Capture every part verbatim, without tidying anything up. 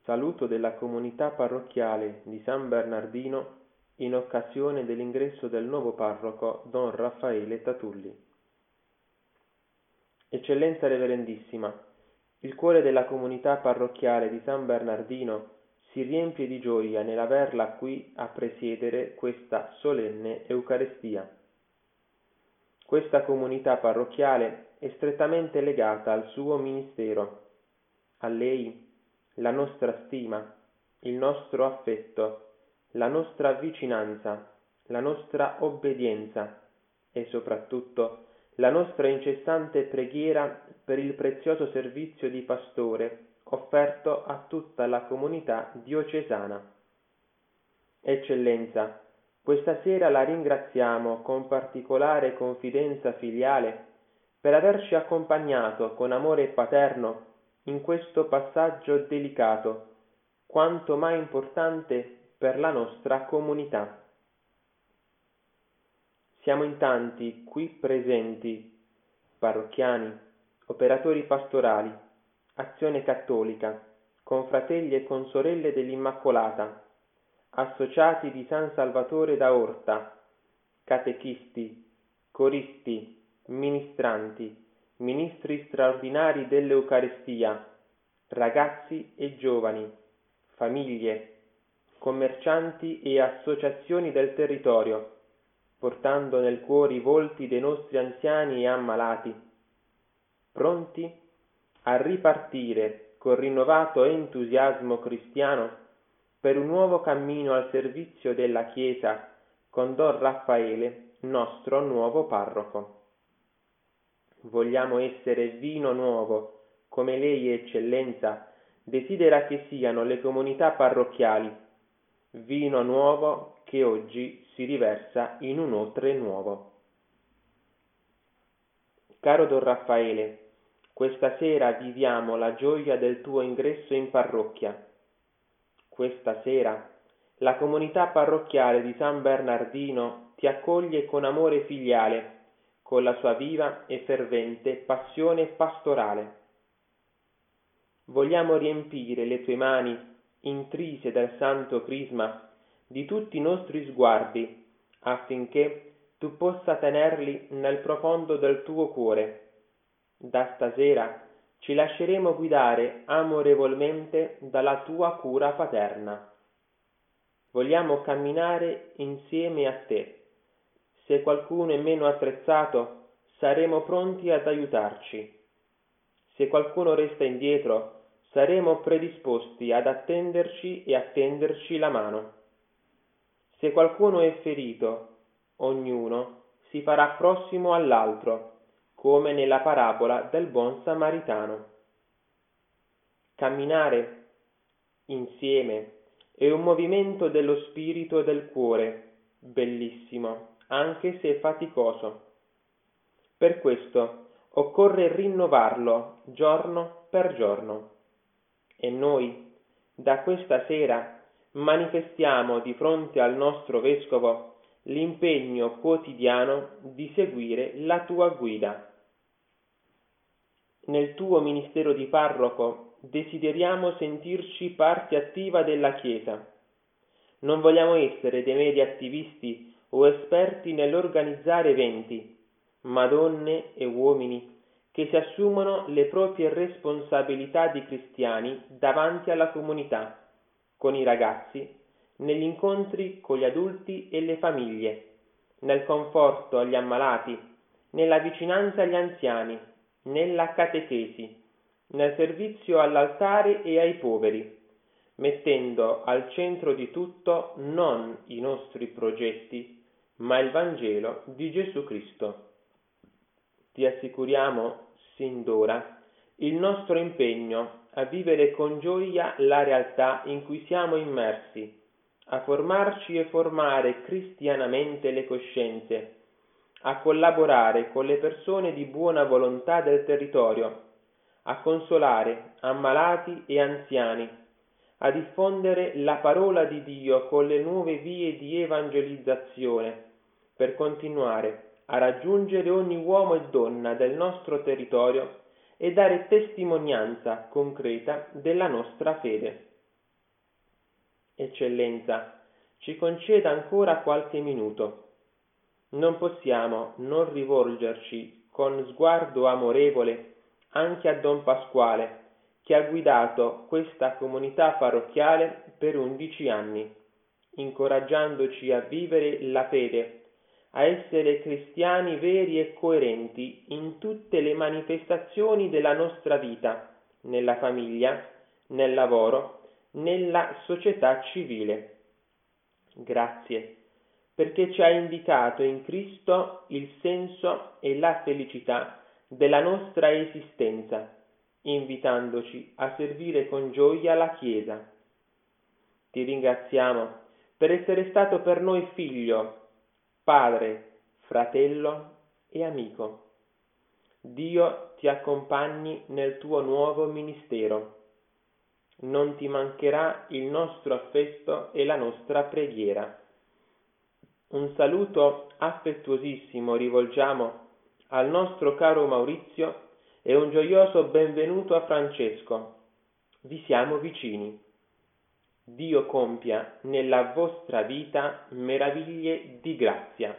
Saluto della comunità parrocchiale di San Bernardino in occasione dell'ingresso del nuovo parroco Don Raffaele Tatulli. Eccellenza Reverendissima, il cuore della comunità parrocchiale di San Bernardino si riempie di gioia nell'averla qui a presiedere questa solenne Eucaristia. Questa comunità parrocchiale è strettamente legata al suo ministero. A lei la nostra stima, il nostro affetto, la nostra vicinanza, la nostra obbedienza e soprattutto la nostra incessante preghiera per il prezioso servizio di pastore offerto a tutta la comunità diocesana. Eccellenza, questa sera la ringraziamo con particolare confidenza filiale per averci accompagnato con amore paterno in questo passaggio delicato, quanto mai importante per la nostra comunità. Siamo in tanti qui presenti, parrocchiani, operatori pastorali, Azione Cattolica, confratelli e consorelle dell'Immacolata, associati di San Salvatore d'Aorta, catechisti, coristi, ministranti, ministri straordinari dell'Eucaristia, ragazzi e giovani, famiglie, commercianti e associazioni del territorio, portando nel cuore i volti dei nostri anziani e ammalati, pronti a ripartire con rinnovato entusiasmo cristiano per un nuovo cammino al servizio della Chiesa con Don Raffaele, nostro nuovo parroco. Vogliamo essere vino nuovo, come lei, Eccellenza, desidera che siano le comunità parrocchiali, vino nuovo che oggi si riversa in un otre nuovo. Caro Don Raffaele, questa sera viviamo la gioia del tuo ingresso in parrocchia. Questa sera la comunità parrocchiale di San Bernardino ti accoglie con amore filiale, con la sua viva e fervente passione pastorale. Vogliamo riempire le tue mani, intrise dal santo crisma, di tutti i nostri sguardi, affinché tu possa tenerli nel profondo del tuo cuore. Da stasera ci lasceremo guidare amorevolmente dalla tua cura paterna. Vogliamo camminare insieme a te. Se qualcuno è meno attrezzato, saremo pronti ad aiutarci. Se qualcuno resta indietro, saremo predisposti ad attenderci e a tenderci la mano. Se qualcuno è ferito, ognuno si farà prossimo all'altro, come nella parabola del buon samaritano. Camminare insieme è un movimento dello spirito e del cuore, bellissimo, anche se faticoso. Per questo occorre rinnovarlo giorno per giorno. E noi, da questa sera, manifestiamo di fronte al nostro Vescovo l'impegno quotidiano di seguire la tua guida. Nel tuo ministero di parroco desideriamo sentirci parte attiva della Chiesa. Non vogliamo essere dei meri attivisti o esperti nell'organizzare eventi, ma donne e uomini che si assumono le proprie responsabilità di cristiani davanti alla comunità, con i ragazzi, negli incontri con gli adulti e le famiglie, nel conforto agli ammalati, nella vicinanza agli anziani, nella catechesi, nel servizio all'altare e ai poveri, mettendo al centro di tutto non i nostri progetti, ma il Vangelo di Gesù Cristo. Ti assicuriamo, sin d'ora, il nostro impegno a vivere con gioia la realtà in cui siamo immersi, a formarci e formare cristianamente le coscienze, a collaborare con le persone di buona volontà del territorio, a consolare ammalati e anziani, a diffondere la parola di Dio con le nuove vie di evangelizzazione, per continuare a raggiungere ogni uomo e donna del nostro territorio e dare testimonianza concreta della nostra fede. Eccellenza, ci conceda ancora qualche minuto. Non possiamo non rivolgerci con sguardo amorevole anche a Don Pasquale, che ha guidato questa comunità parrocchiale per undici anni, incoraggiandoci a vivere la fede, a essere cristiani veri e coerenti in tutte le manifestazioni della nostra vita, nella famiglia, nel lavoro, nella società civile. Grazie, perché ci ha indicato in Cristo il senso e la felicità della nostra esistenza, invitandoci a servire con gioia la Chiesa. Ti ringraziamo per essere stato per noi figlio, padre, fratello e amico. Dio ti accompagni nel tuo nuovo ministero. Non ti mancherà il nostro affetto e la nostra preghiera. Un saluto affettuosissimo rivolgiamo al nostro caro Maurizio e un gioioso benvenuto a Francesco. Vi siamo vicini. Dio compia nella vostra vita meraviglie di grazia.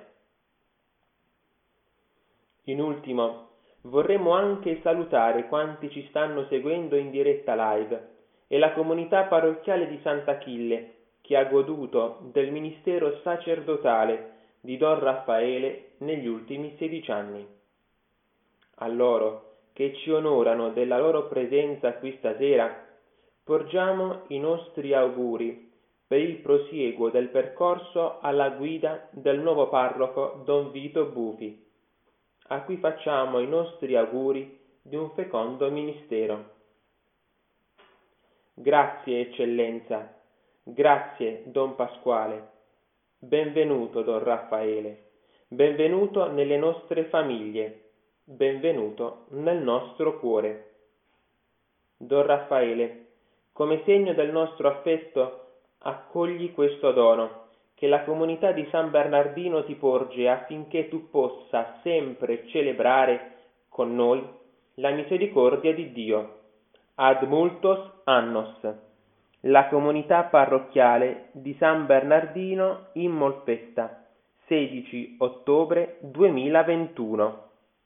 In ultimo, vorremmo anche salutare quanti ci stanno seguendo in diretta live e la comunità parrocchiale di Sant'Achille, che ha goduto del ministero sacerdotale di Don Raffaele negli ultimi sedici anni. A loro, che ci onorano della loro presenza qui stasera, porgiamo i nostri auguri per il prosieguo del percorso alla guida del nuovo parroco Don Vito Bufi, a cui facciamo i nostri auguri di un fecondo ministero. Grazie, Eccellenza, grazie, Don Pasquale, benvenuto, Don Raffaele, benvenuto nelle nostre famiglie, benvenuto nel nostro cuore. Don Raffaele, come segno del nostro affetto, accogli questo dono che la comunità di San Bernardino ti porge affinché tu possa sempre celebrare con noi la misericordia di Dio. Ad multos annos. La comunità parrocchiale di San Bernardino in Molfetta, sedici ottobre duemilaventuno.